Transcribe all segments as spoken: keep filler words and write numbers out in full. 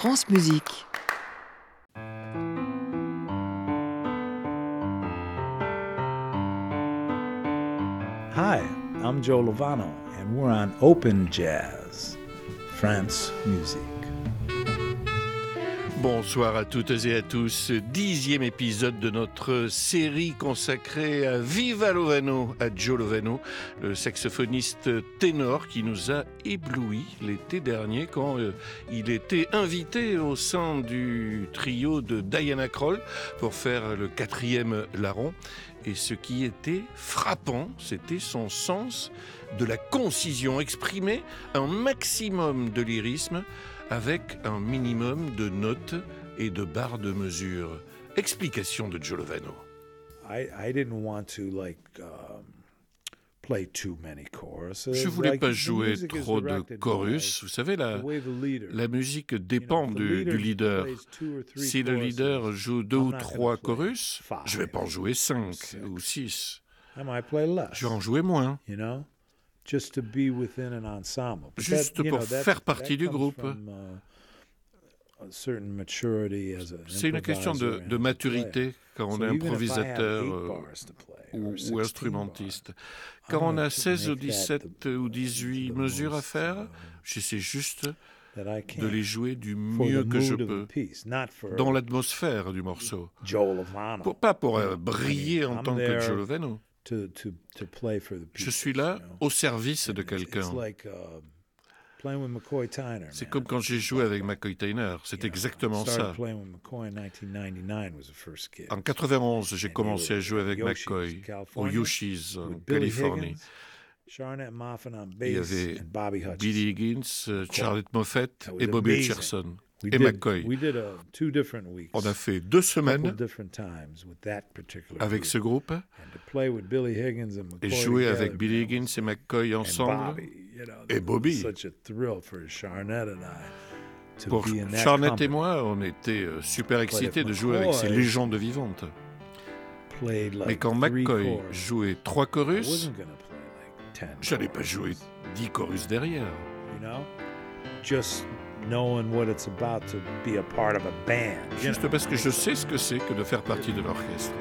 France Musique. Hi, I'm Joe Lovano, and we're on Open Jazz, France Musique. Bonsoir à toutes et à tous, dixième épisode de notre série consacrée à Viva Lovano, à Joe Lovano, le saxophoniste ténor qui nous a éblouis l'été dernier quand euh, il était invité au sein du trio de Diana Krall pour faire le quatrième larron. Et ce qui était frappant, c'était son sens de la concision, exprimer un maximum de lyrisme avec un minimum de notes et de barres de mesure. Explication de Joe Lovano. I, I didn't want to like um, play too many choruses. Je voulais Like, pas the jouer music is trop de directed chorus. by Vous savez, la, the way the leader- la musique you know, dépend if the du, du leader. plays two or three Si le choruses, leader joue deux I'm ou not trois gonna play chorus, five je vais pas en jouer cinq six. ou six. I might play less. Je vais en jouer moins. You know, just to be within an ensemble. But Juste that, you pour know, that- faire partie that du comes groupe. from, uh, a certain maturity as a C'est une question de, improviser de and a maturité player. quand on So est even if I have improvisateur eight euh, bars to play ou, or ou sixteen instrumentiste. bars, Quand I'm on gonna a seize ou make that dix-sept the- ou dix-huit the mesures à most, faire, uh, j'essaie juste that I can de les jouer du for mieux the que je mood of peux, the piece, not for dans l'atmosphère du morceau. Joe Lovano. Pour, pas pour euh, You know, briller I en mean, tant I'm que there Joe Lovano. to, to, to play for the Je pieces, suis là you know. au service de And it's- quelqu'un. it's like, uh, playing with McCoy Tyner, C'est man. comme quand j'ai joué avec McCoy Tyner, c'est You know, exactement I started ça. playing with McCoy in nineteen ninety-nine was the first gig. En quatre-vingt-onze, j'ai And commencé we à were jouer at avec Yoshi's, McCoy au California, Yoshi's en with Billy Californie. Higgins, Charlotte Moffett on Il y bass, avait and Bobby Hutcherson. Billy Higgins, euh, Charlotte Moffett That was et Bobby amazing. Hutcherson We et did, McCoy. we did uh, two different weeks, On a fait deux couple semaines different times with that particular avec group. ce groupe And to play with Billy Higgins and et McCoy jouer together, avec Billy man, Higgins was- et McCoy and ensemble. Bobby, you know, Et it was Bobby. such a thrill for Charnette and I to Pour be in that Charnette company. et moi, on était euh, super excités if de jouer avec ces McCoy légendes vivantes. Played like Mais quand three McCoy chords, jouait trois I chorus, wasn't gonna play like ten j'allais pas chords, jouer dix chorus derrière. you know, just knowing what it's about to be a part of a band. you Juste know. parce que je sais ce que c'est que de faire partie de l'orchestre.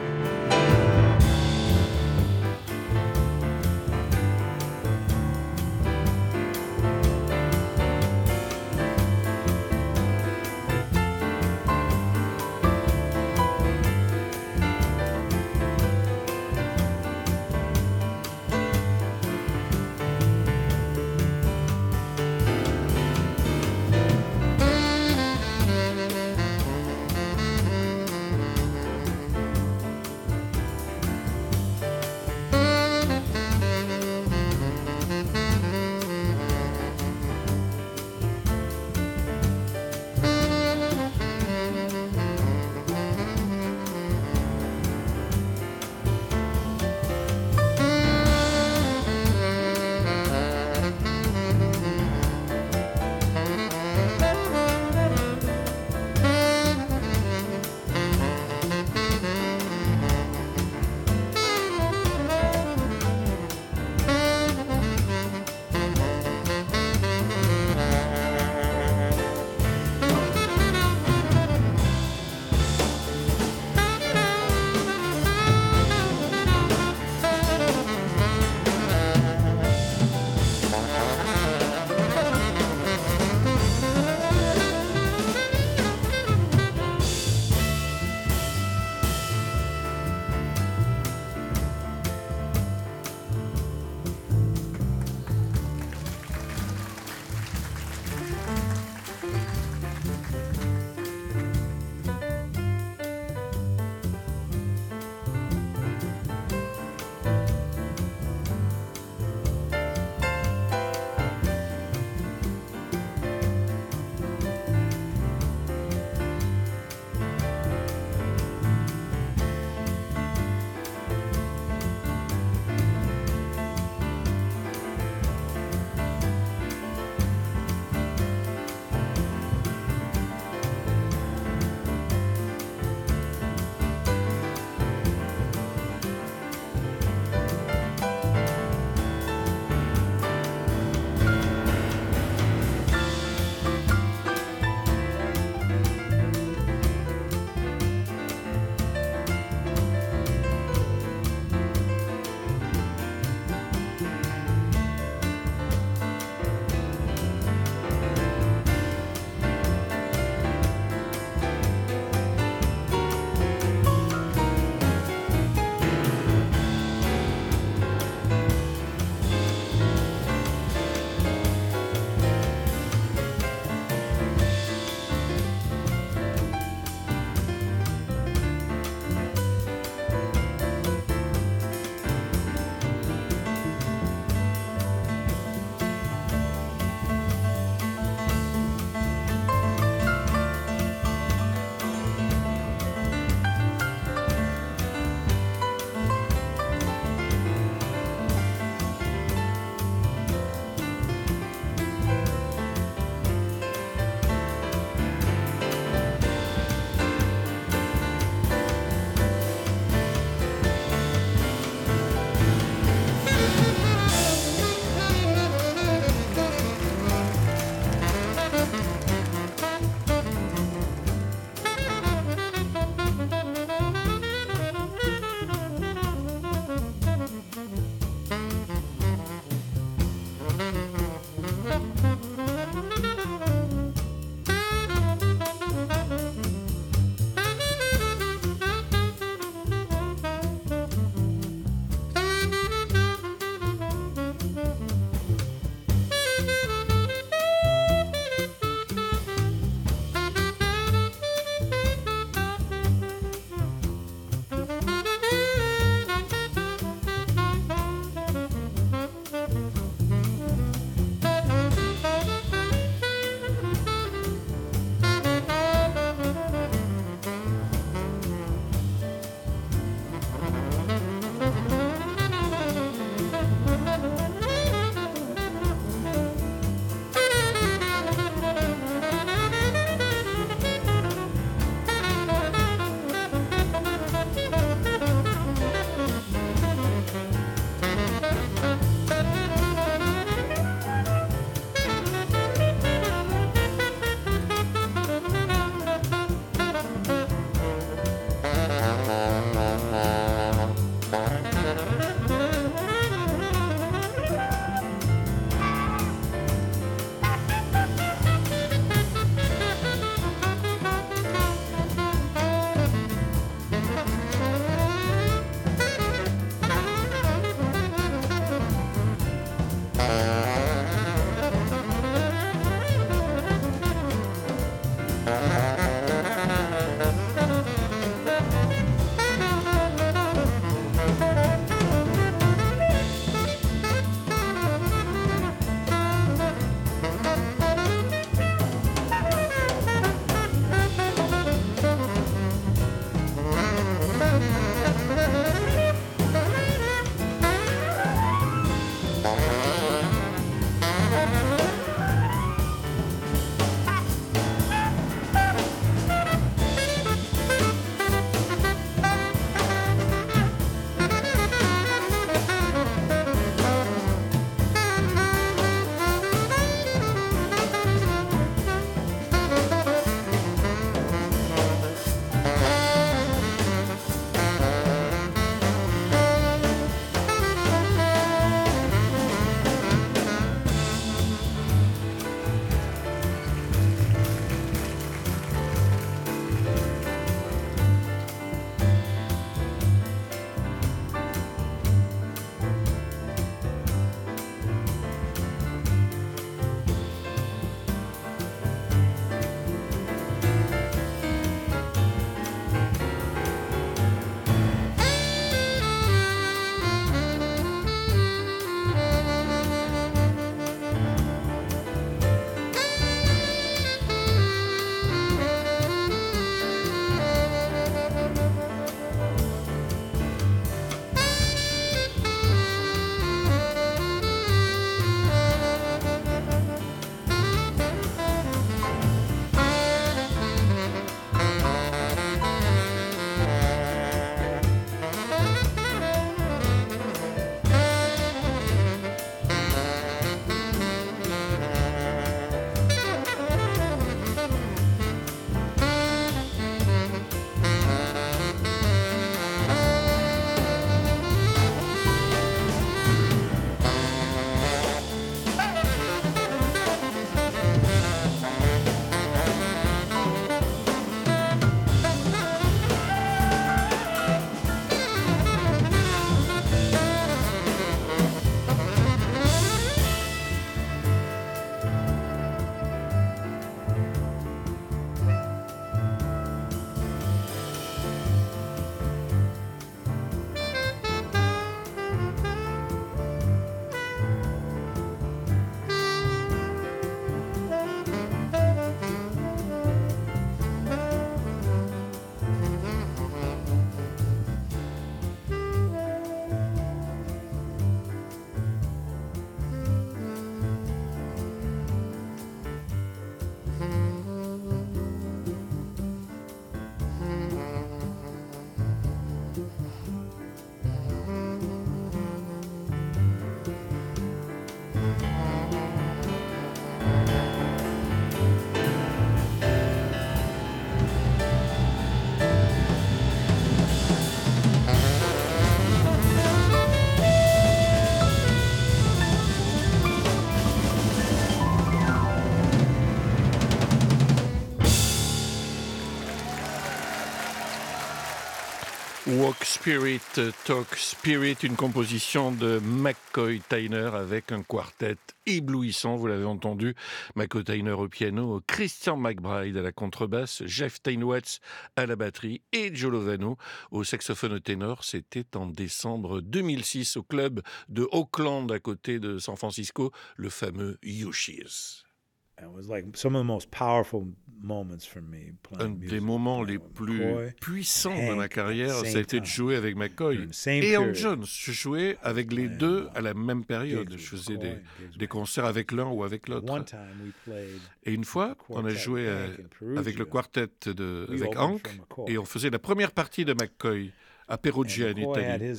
Walk Spirit, Talk Spirit, une composition de McCoy Tyner avec un quartet éblouissant, vous l'avez entendu, McCoy Tyner au piano, Christian McBride à la contrebasse, Jeff Steinwatz à la batterie et Joe Lovano au saxophone ténor. C'était en décembre deux mille six au club de Oakland à côté de San Francisco, le fameux Yoshi's. It was like some of the most powerful moments for me. Un des moments les plus puissants de ma carrière, ça a été de jouer avec McCoy et Hank Jones. Je jouais avec les deux à la même période. Je faisais des, des concerts avec l'un ou avec l'autre. Et une fois, on a joué avec le quartet de, avec Hank et on faisait la première partie de McCoy à Perugia en Italie.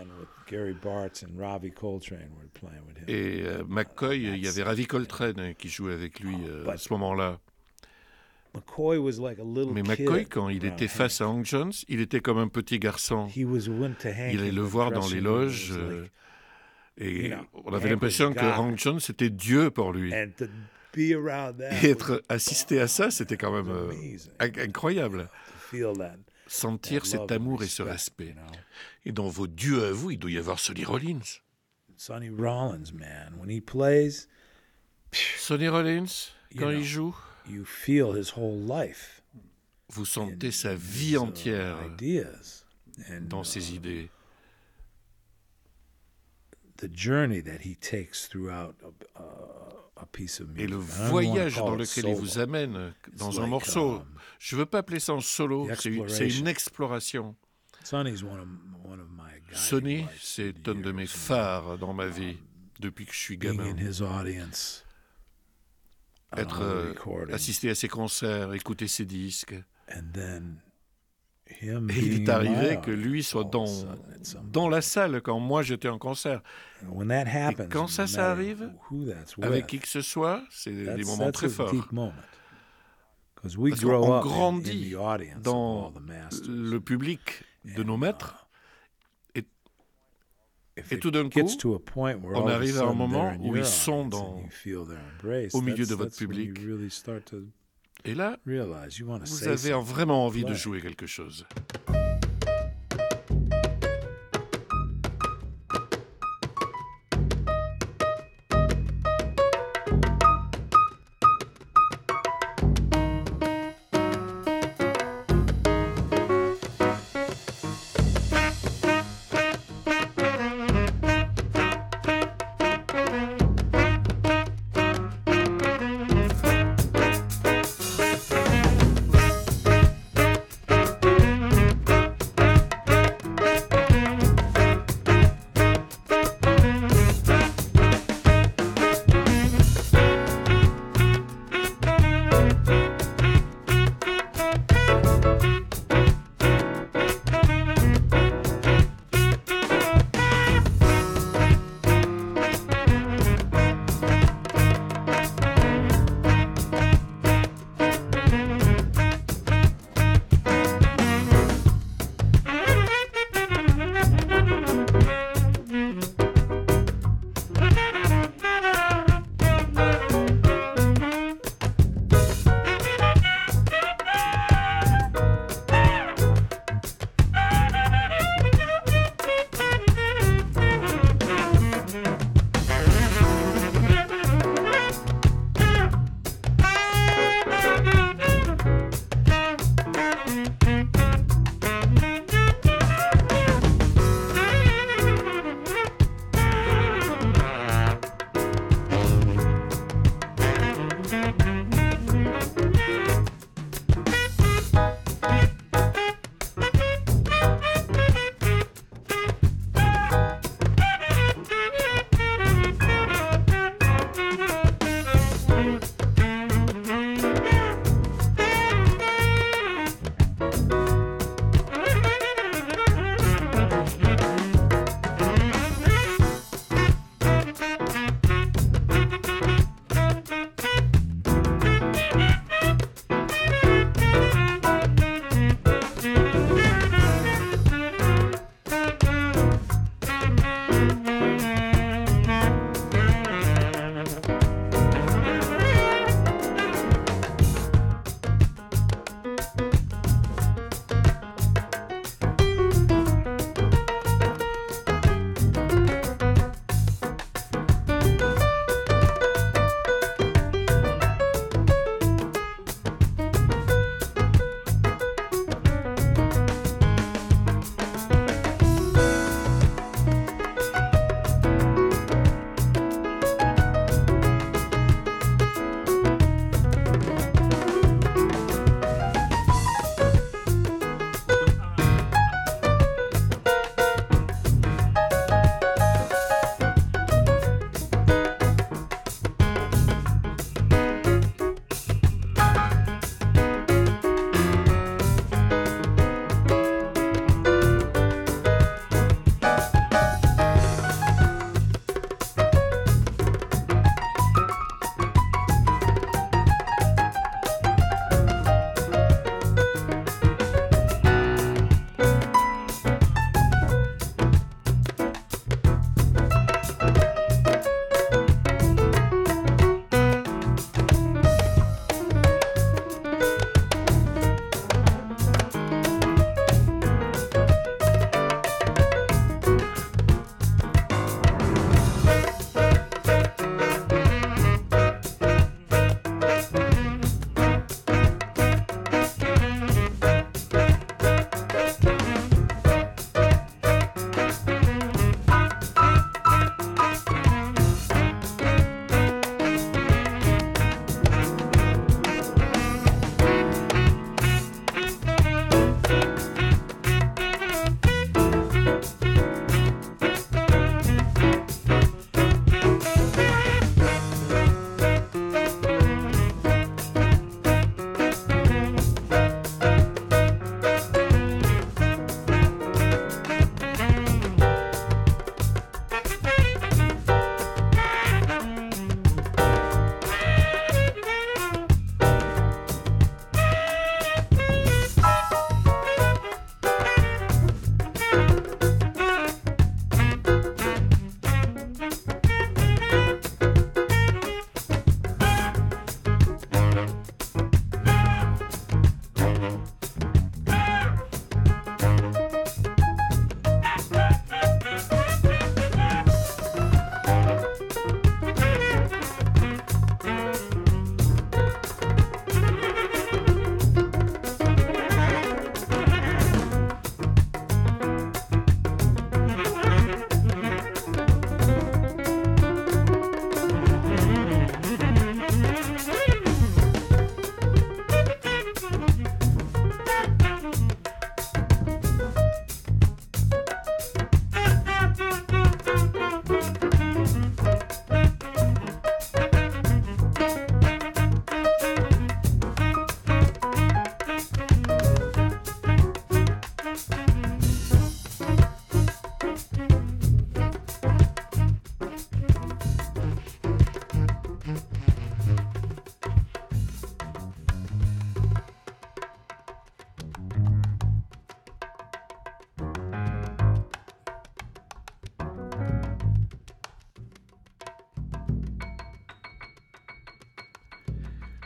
Et euh, McCoy, il y avait Ravi Coltrane qui jouait avec lui euh, à ce moment-là. Mais McCoy, quand il était face à Hank Jones, il était comme un petit garçon. Il allait le voir dans les loges euh, et on avait l'impression que Hank Jones c'était Dieu pour lui. Et être assisté à ça, c'était quand même euh, incroyable. Sentir cet amour et ce respect. Et dans vos dieux à vous, il doit y avoir Sonny Rollins. Sonny Rollins, man, when he plays, Sonny Rollins, quand you know, il joue, you feel his whole life. Vous sentez sa vie entière and, dans ses idées. The journey that he takes throughout a, a piece of music. Et le voyage dans lequel il vous amène dans It's un like, morceau. Um, Je ne veux pas appeler ça un solo, c'est une, c'est une exploration. Sonny's one of, one of my Sonny, c'est un de mes phares dans ma vie depuis que je suis gamin. Être euh, assisté à ses concerts, écouter ses disques. Et il est arrivé que lui soit dans, dans la salle quand moi j'étais en concert. Et quand ça, ça arrive, avec qui que ce soit, c'est des moments très forts. Parce qu'on grandit dans le public de nos maîtres. Et, et tout d'un coup, on arrive à un moment où ils sont dans, au milieu de votre public. Et là, vous avez vraiment envie de jouer quelque chose.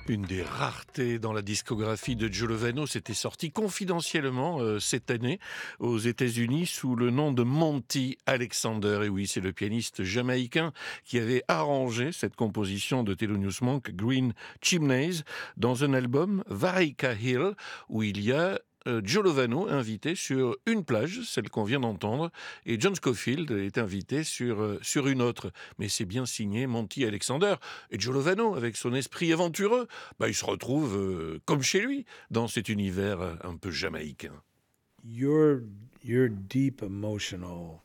Une des raretés dans la discographie de Joe Lovano, c'était sorti confidentiellement euh, cette année aux États-Unis sous le nom de Monty Alexander. Et oui, c'est le pianiste jamaïcain qui avait arrangé cette composition de Thelonious Monk, Green Chimneys, dans un album, Varika Hill, où il y a euh, Joe Lovano invité sur une plage, celle qu'on vient d'entendre, et John Scofield est invité sur, euh, sur une autre. Mais c'est bien signé Monty Alexander. Et Joe Lovano, avec son esprit aventureux, bah, il se retrouve euh, comme chez lui, dans cet univers euh, un peu jamaïcain. Your, your deep emotional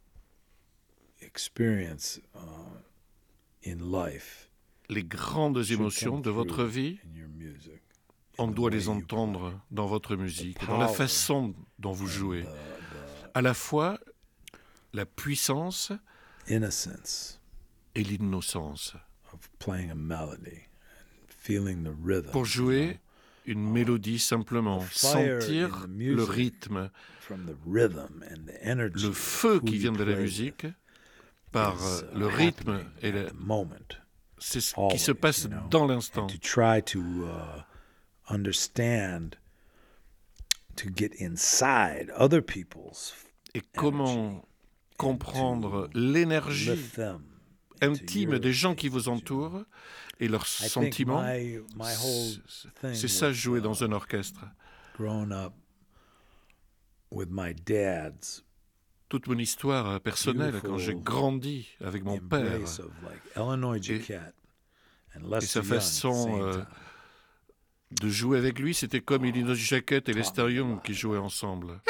experience uh, in life Les grandes should émotions come de votre through vie, in your music. on in the doit way les you entendre play. dans votre musique, The dans la power façon dont vous and jouez. the- the À la fois la puissance innocence et l'innocence. of playing a melody and feeling the rhythm. Pour you jouer une mélodie simplement, the fire sentir in the le music, rythme, know, from the rhythm and the energy. le of feu who qui you vient de la play musique, with par is, euh, uh, le rythme happening et at le- the moment. c'est ce always, qui se passe you know, dans l'instant. And to try to uh, understand, to get inside other people's Et comment comprendre to l'énergie lift them into intime your des gens qui things, vous you know. entourent et leurs I think sentiments. my, my whole thing C'est ça, with, jouer uh, dans un orchestre. growing up with my dad's Toute mon histoire personnelle, quand j'ai beautiful grandi avec mon père, embrace of like Illinois Jacquet and et Lester sa Young at the façon same euh, time. de jouer avec lui, c'était comme Illinois Jacquet et Lester Young qui jouaient ensemble.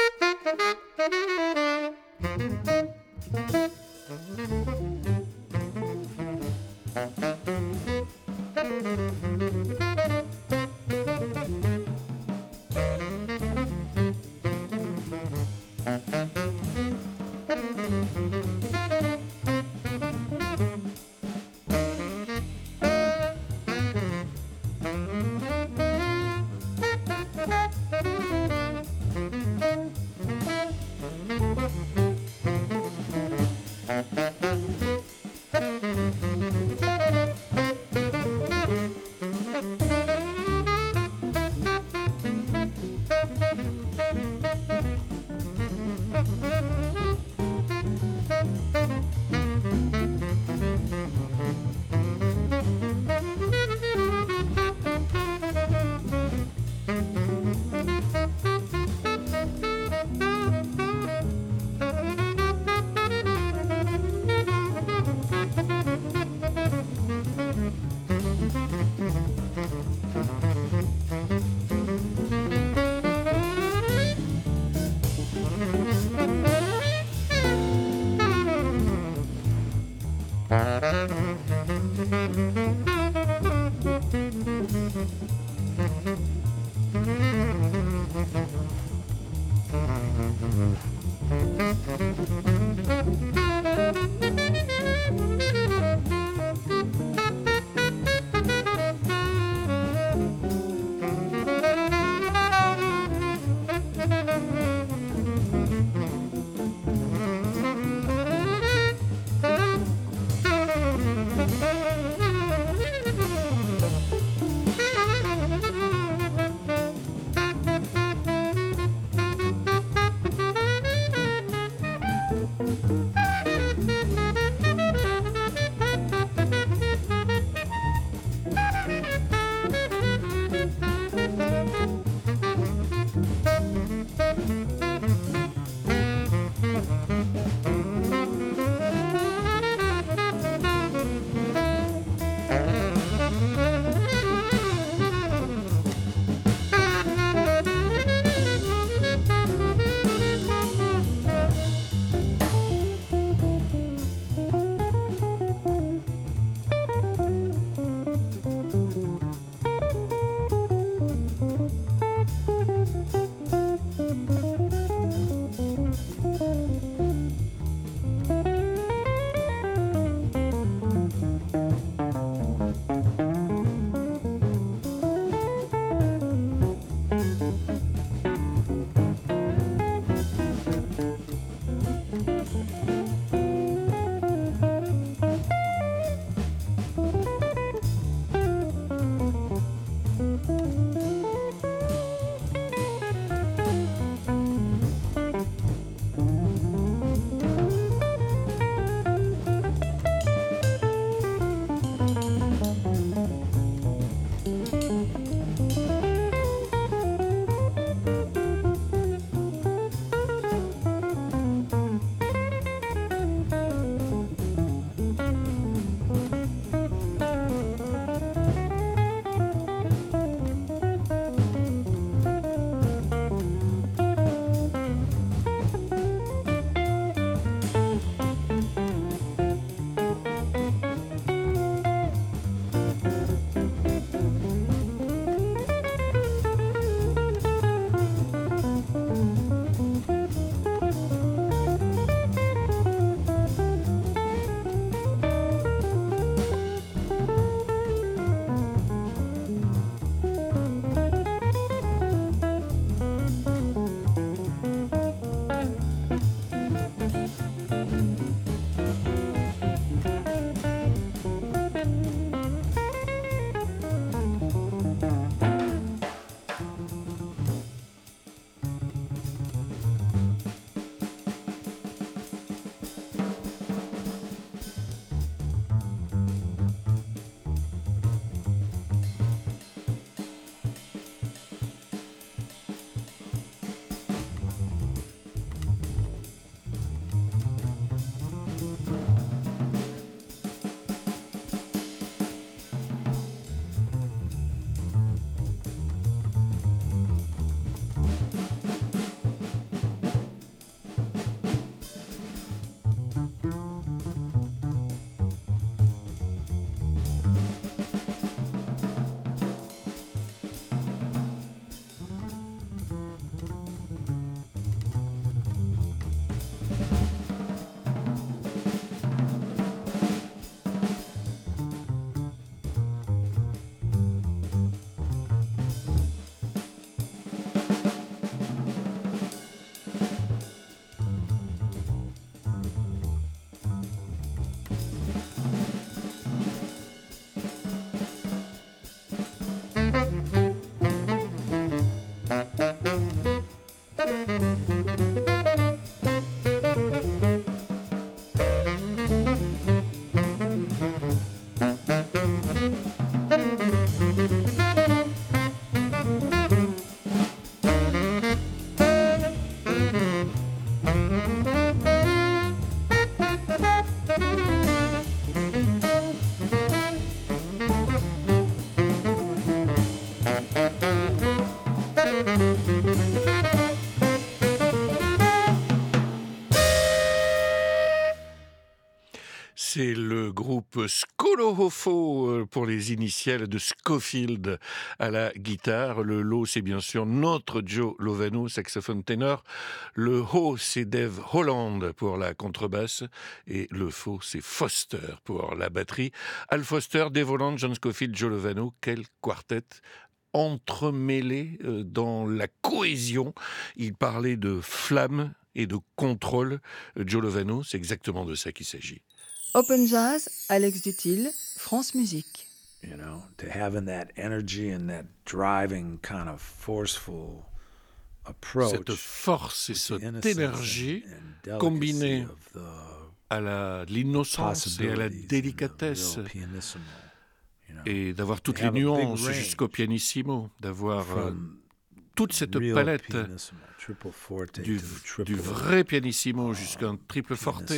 groupe Skolohofo pour les initiales de Scofield à la guitare. Le Lo, c'est bien sûr notre Joe Lovano, saxophone ténor. Le Ho, c'est Dave Holland pour la contrebasse. Et le Fo, c'est Foster pour la batterie. Al Foster, Dave Holland, John Scofield, Joe Lovano. Quel quartet entremêlé dans la cohésion. Il parlait de flamme et de contrôle. Joe Lovano, c'est exactement de ça qu'il s'agit. Open Jazz, Alex Dutil, France Musique. You know, to having that energy and that driving kind of forceful approach. Cette force et cette énergie combinée à la, l'innocence et à la délicatesse et d'avoir toutes les nuances jusqu'au pianissimo, d'avoir euh, toute cette palette du, du vrai pianissimo jusqu'à un triple forte,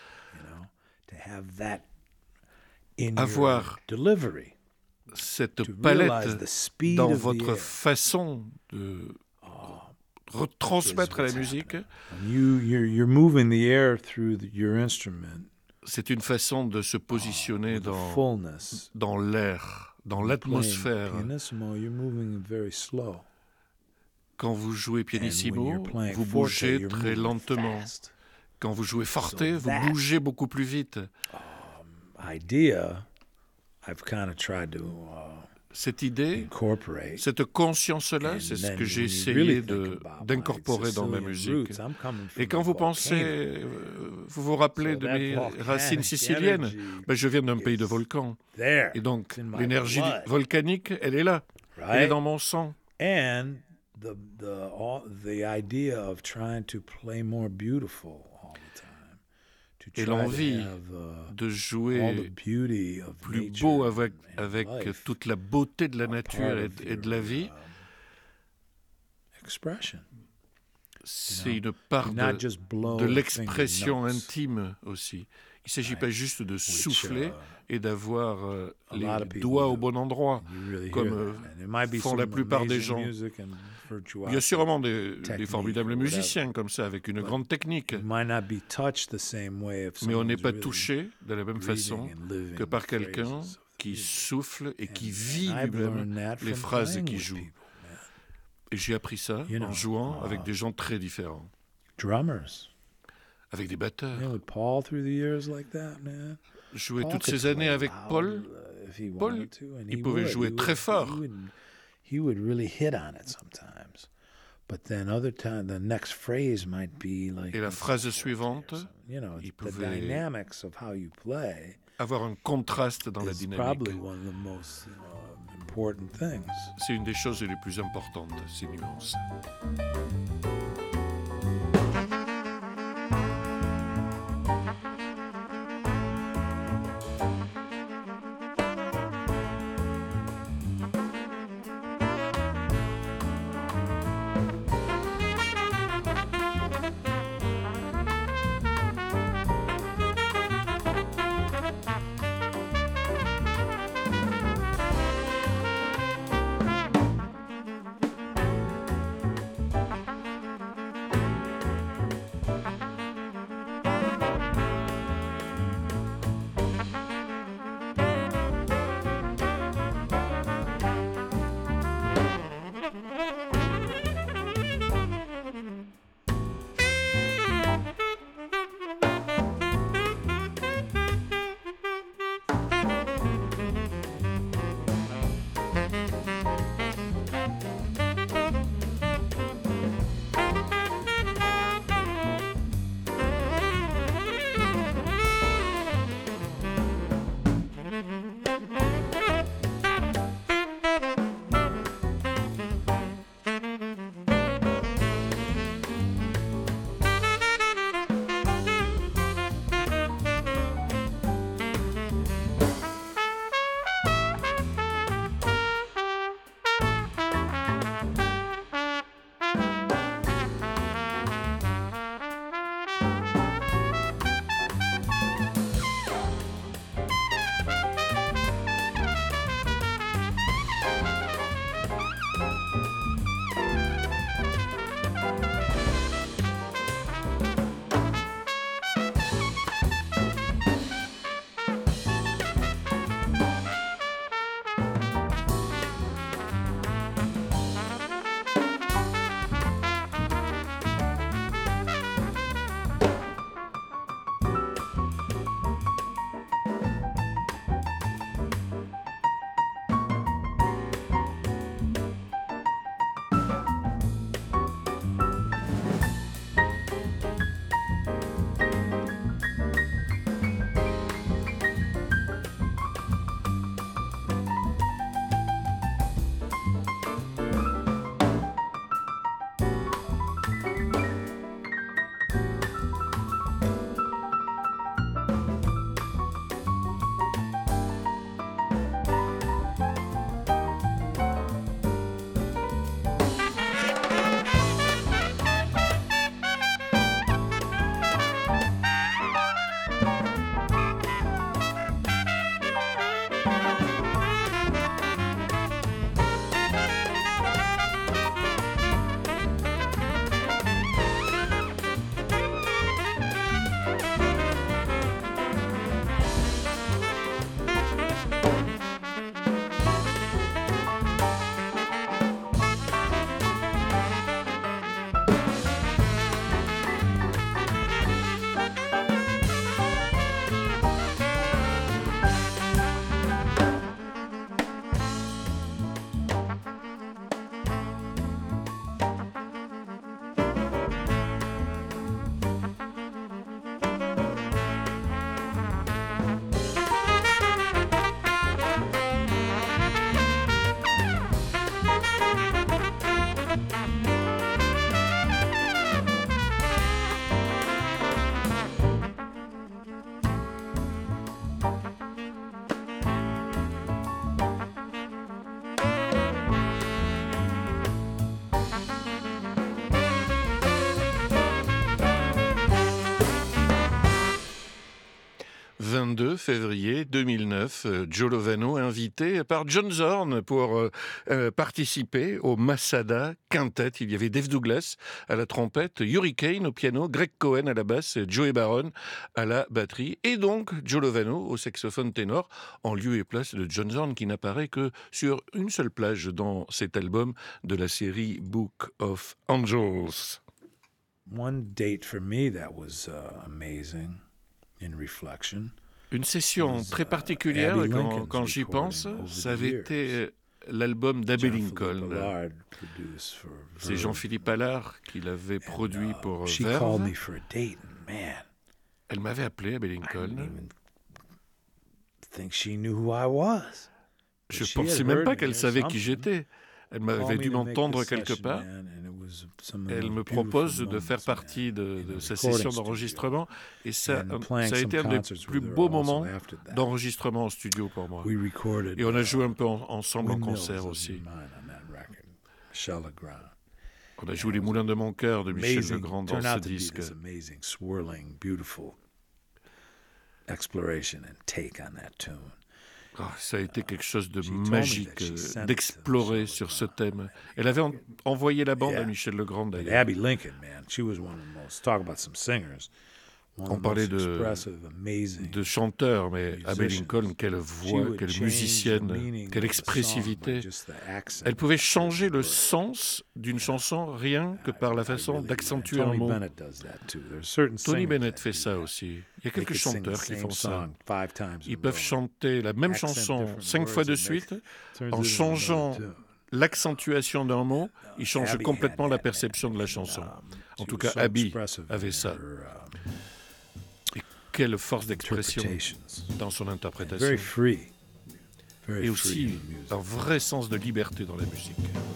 avoir cette palette dans votre façon de retransmettre la musique. C'est une façon de se positionner dans, dans l'air, dans l'atmosphère. Quand vous jouez pianissimo, vous bougez très lentement. Quand vous jouez forte, vous bougez beaucoup plus vite. Cette idée, cette conscience-là, c'est ce que j'ai essayé de, d'incorporer dans ma musique. Et quand vous pensez, vous vous rappelez de mes racines siciliennes, ben je viens d'un pays de volcans. Et donc, l'énergie volcanique, elle est là. Elle est dans mon sang. And the, the, all, the idea of trying to play more beautiful. Et l'envie de jouer plus beau avec, avec toute la beauté de la nature et de, et de la vie, c'est une part de, de l'expression intime aussi. Il ne s'agit pas juste de souffler et d'avoir euh, les doigts au bon endroit, comme euh, font la plupart des gens. Il y a sûrement des, des formidables musiciens comme ça, avec une grande technique. Mais on n'est pas touché de la même façon que par quelqu'un qui souffle et qui vit lui-même les phrases qu'il joue. Et j'ai appris ça en jouant avec des gens très différents. Avec des batteurs. Jouer toutes ces années avec Paul, Paul, il pouvait jouer très fort. He would really hit on it sometimes. But then other time, the next phrase might be like. Et la phrase suivante, you know, il the pouvait dynamics of how you play. Avoir un contraste dans la dynamique. Probably one of the most uh, important things. C'est une des choses les plus importantes, ces nuances. vingt-deux février deux mille neuf, Joe Lovano invité par John Zorn pour euh, euh, participer au Masada Quintet. Il y avait Dave Douglas à la trompette, Hurricane au piano, Greg Cohen à la basse, Joey Baron à la batterie et donc Joe Lovano au saxophone ténor en lieu et place de John Zorn qui n'apparaît que sur une seule plage dans cet album de la série Book of Angels. One date for me that was uh, amazing in reflection. Une session très particulière quand, quand j'y pense, ça avait été l'album d'Abbey Lincoln. C'est Jean-Philippe Allard qui l'avait produit pour Verve. Elle m'avait appelé, Abbey Lincoln. Je ne pensais même pas qu'elle savait qui j'étais. Elle m'avait dû m'entendre quelque part. Elle me propose de faire partie de, de sa session d'enregistrement et ça, ça a été un des plus beaux moments d'enregistrement en studio pour moi. Et on a joué un peu en, ensemble en concert aussi. On a joué Les Moulins de mon cœur de Michel Legrand dans ce disque. Oh, ça a été quelque chose de magique euh, d'explorer sur ce thème. Elle avait en- envoyé la bande à Michel Legrand d'ailleurs. Abby Lincoln, man, she was one of the most. Talk about some singers. On parlait de, de chanteurs, mais Abbey Lincoln, quelle voix, quelle musicienne, quelle expressivité. Elle pouvait changer le sens d'une chanson rien que par la façon d'accentuer un mot. Tony Bennett fait ça aussi. Il y a quelques chanteurs qui font ça. Ils peuvent chanter la même chanson cinq fois de suite en changeant l'accentuation d'un mot. Ils changent complètement la perception de la chanson. En tout cas, Abby avait ça. Quelle force d'expression dans son interprétation. Et aussi un vrai sens de liberté dans la musique.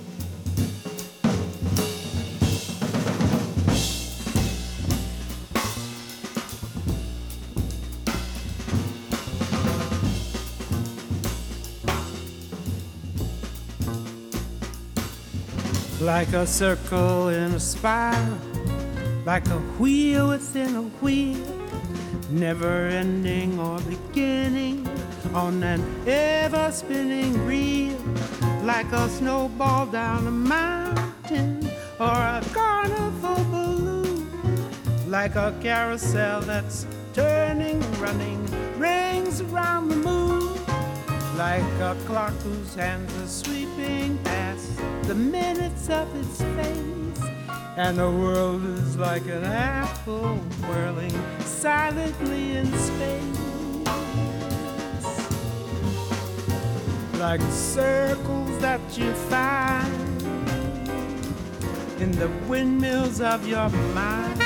Like a circle in a spiral, like a wheel within a wheel, never ending or beginning on an ever spinning reel, like a snowball down a mountain or a carnival balloon, like a carousel that's turning, running rings around the moon, like a clock whose hands are sweeping past the minutes of its face, and the world is like an apple whirling silently in space, like circles that you find in the windmills of your mind,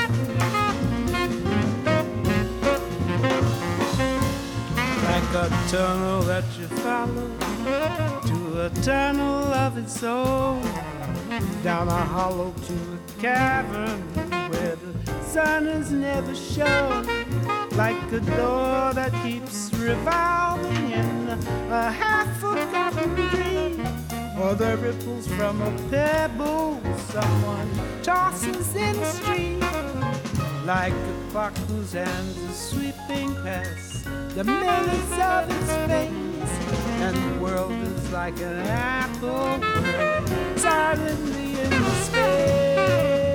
like a tunnel that you follow to a tunnel of its own, down a hollow to a cavern where the sun is never shown, like a door that keeps revolving in a half-forgotten dream, or the ripples from a pebble someone tosses in the stream, like a clock whose hands are sweeping past the minutes of its face, and the world is like an apple whirling silently in the space,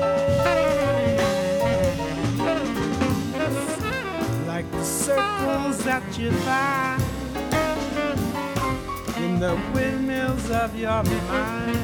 like the circles that you find in the windmills of your mind.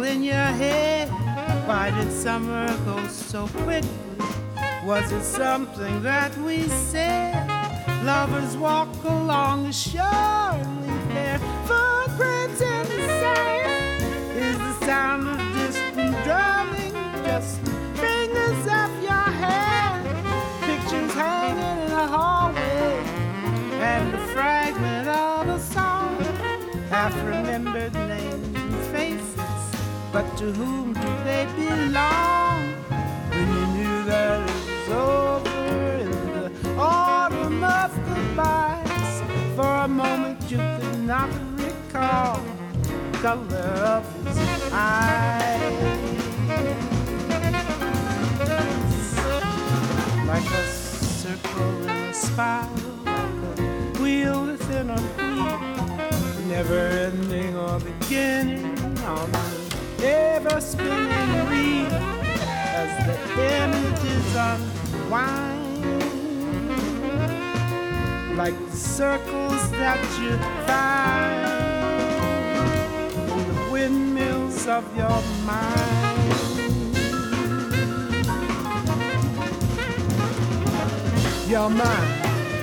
in your head? Why did summer go so quickly? Was it something that we said? Lovers walk along the shore and leave their footprints in the sand. Is the sound of distant drumming just the fingers of your hand? Pictures hanging in a hallway and a fragment of a song. Half-remembered names and faces, but to whom do they belong? When you knew that it was over in the autumn of goodbyes, for a moment you could not recall the color of his eyes. Like a circle in a spiral, like a wheel within a wheel, never ending or beginning on the ever spinning reel, as the images unwind. Like the circles that you find in the windmills of your mind. Your mind.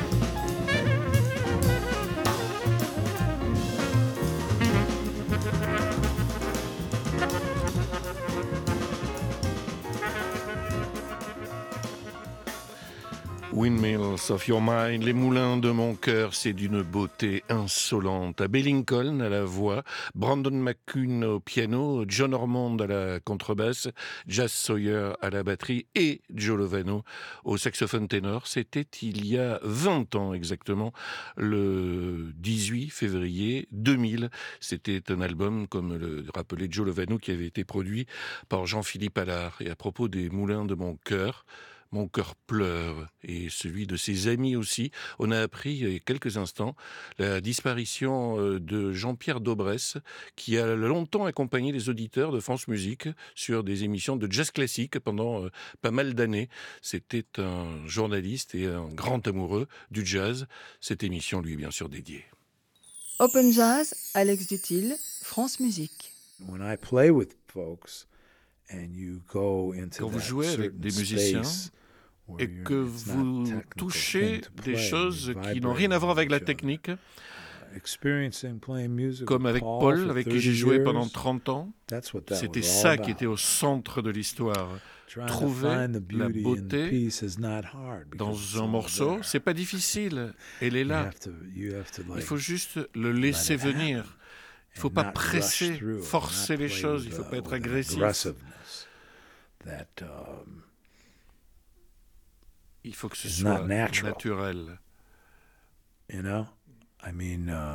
Windmills of Your Mind, les moulins de mon cœur, c'est d'une beauté insolente. Abbey Lincoln à la voix, Brandon McCune au piano, John Ormond à la contrebasse, Jas Sawyer à la batterie et Joe Lovano au saxophone ténor. C'était il y a vingt ans exactement, le dix-huit février deux mille. C'était un album, comme le rappelait Joe Lovano, qui avait été produit par Jean-Philippe Allard. Et à propos des moulins de mon cœur, mon cœur pleure, et celui de ses amis aussi. On a appris il y a quelques instants la disparition de Jean-Pierre Daubresse, qui a longtemps accompagné les auditeurs de France Musique sur des émissions de jazz classique pendant pas mal d'années. C'était un journaliste et un grand amoureux du jazz. Cette émission lui est bien sûr dédiée. Open Jazz, Alex Dutil, France Musique. When I play with folks and you go into Quand vous that jouez avec des certain musiciens space et que vous touchez des choses qui n'ont rien à voir avec la technique, comme avec Paul, avec qui j'ai joué pendant trente ans, c'était ça qui était au centre de l'histoire. Trouver la beauté dans un morceau, c'est pas difficile, elle est là. Il faut juste le laisser venir. Il ne faut pas presser, forcer les choses, il ne faut pas être agressif. Il faut que ce soit naturel. You know, I mean, uh,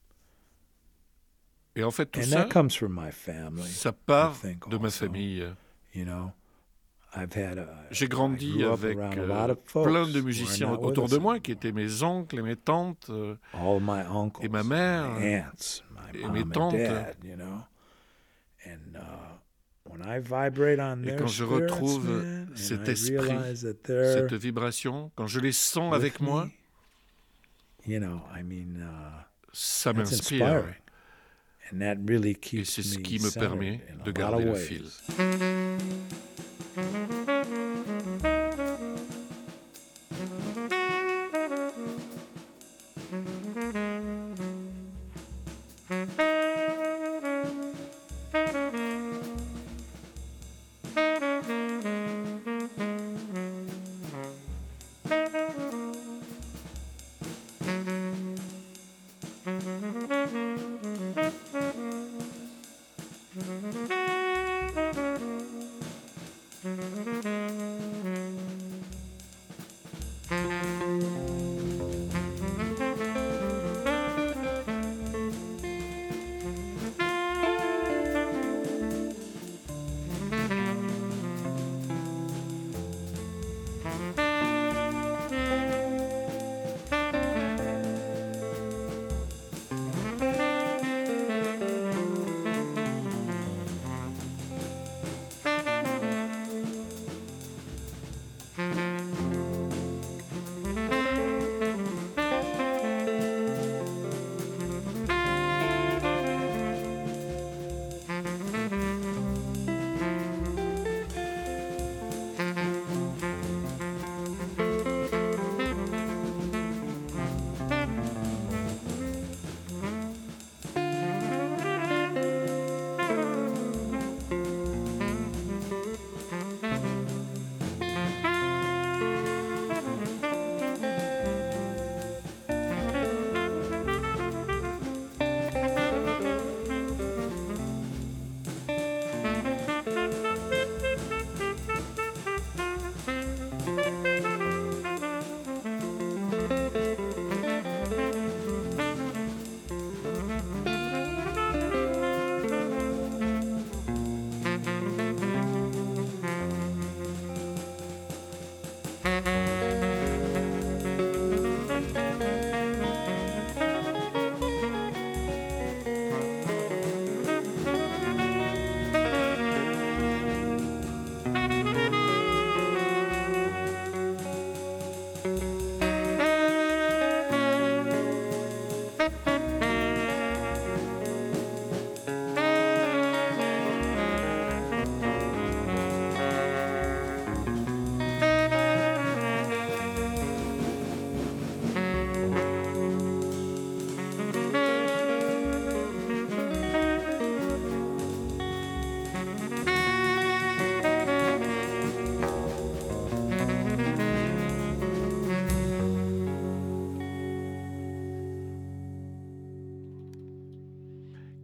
et en fait, tout and ça, that comes from my family, ça part I think de ma also. famille. You know, I've had a, J'ai grandi I grew up avec around a euh, lot of folks plein de who are musiciens not with autour us de moi, anymore. qui étaient mes oncles et mes tantes, euh, All my uncles, et ma mère, my aunts, my et mom mes and tantes. dad, you know, and uh, when I vibrate on Et their quand je spirits, retrouve man, cet and I esprit, realize that they're cette vibration, quand je les sens with avec moi, me, you know, I mean, uh, ça that's m'inspire. inspiring. And that really Et keeps c'est ce me qui me centered permet in a de lot garder of le ways. fil.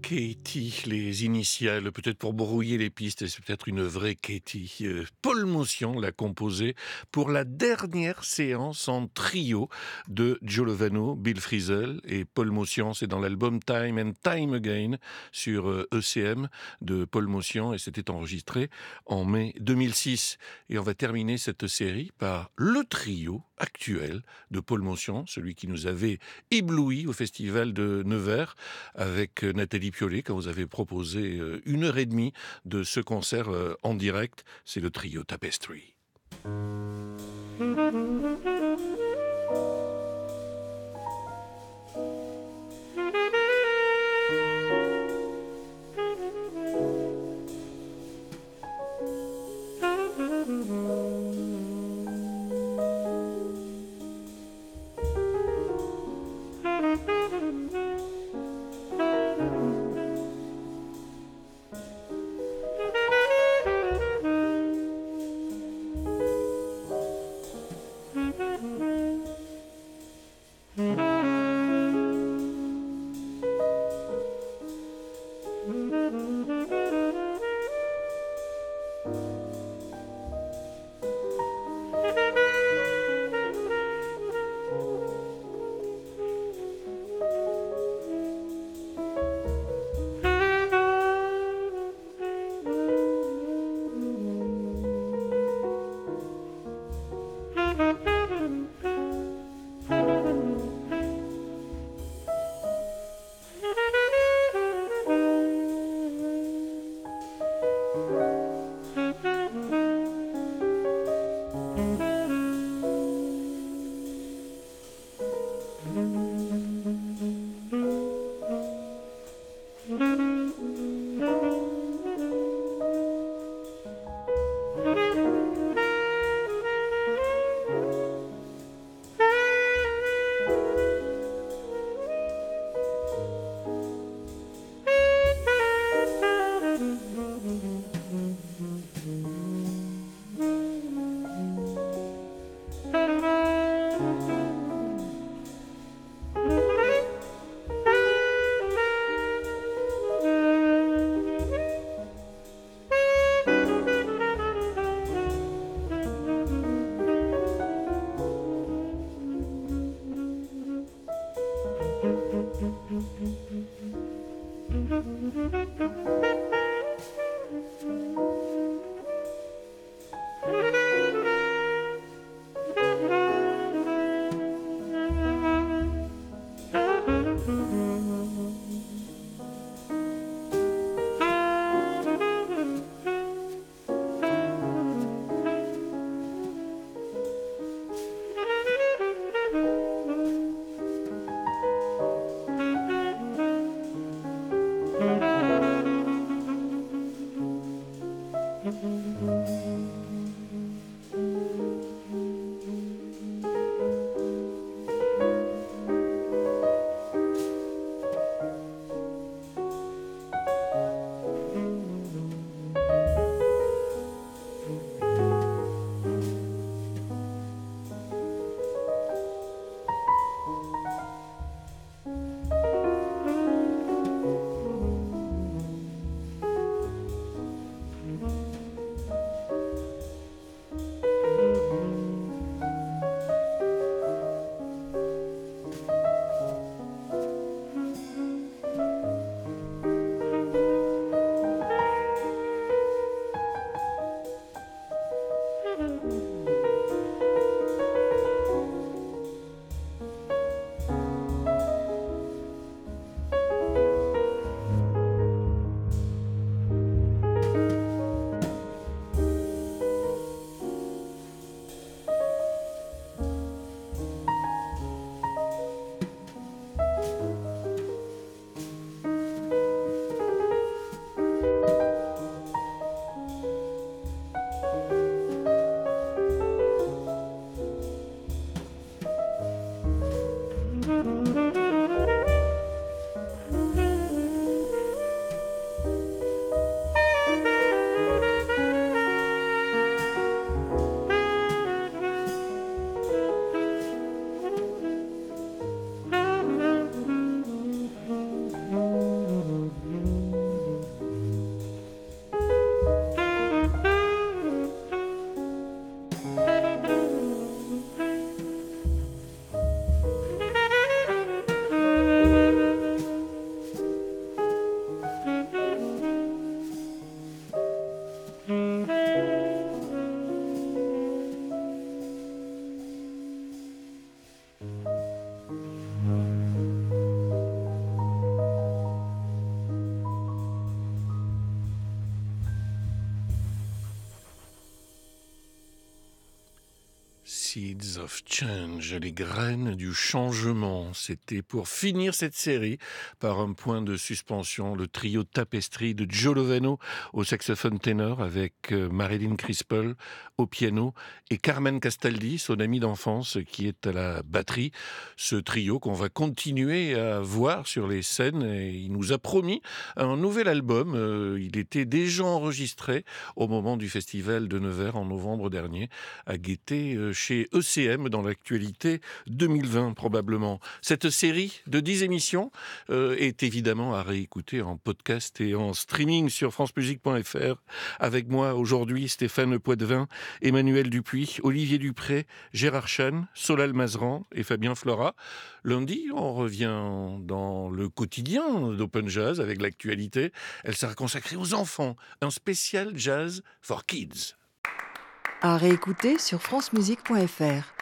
Katie, les initiales, peut-être pour brouiller les pistes, c'est peut-être une vraie Katie. Euh, Paul Motian l'a composé pour la dernière séance en trio de Joe Lovano, Bill Frisell et Paul Motian. C'est dans l'album Time and Time Again sur euh, E C M de Paul Motian et c'était enregistré en mai deux mille six. Et on va terminer cette série par le trio actuel de Paul Motian, celui qui nous avait ébloui au festival de Nevers avec Nathalie Piollet, quand vous avez proposé une heure et demie de ce concert en direct. C'est le trio Tapestry. Seeds of Change, les graines du changement. C'était pour finir cette série par un point de suspension, le trio Tapestry de Joe Lovano au saxophone ténor avec Marilyn Crispell au piano et Carmen Castaldi, son amie d'enfance qui est à la batterie. Ce trio qu'on va continuer à voir sur les scènes et il nous a promis un nouvel album. Il était déjà enregistré au moment du festival de Nevers en novembre dernier à guetter chez E C M dans l'actualité deux mille vingt probablement. Cette série de dix émissions euh, est évidemment à réécouter en podcast et en streaming sur francemusique point f r. Avec moi aujourd'hui Stéphane Poitvin, Emmanuel Dupuis, Olivier Dupré, Gérard Chan, Solal Mazran et Fabien Flora. Lundi, on revient dans le quotidien d'Open Jazz avec l'actualité. Elle sera consacrée aux enfants, un spécial jazz for kids. À réécouter sur francemusique point f r.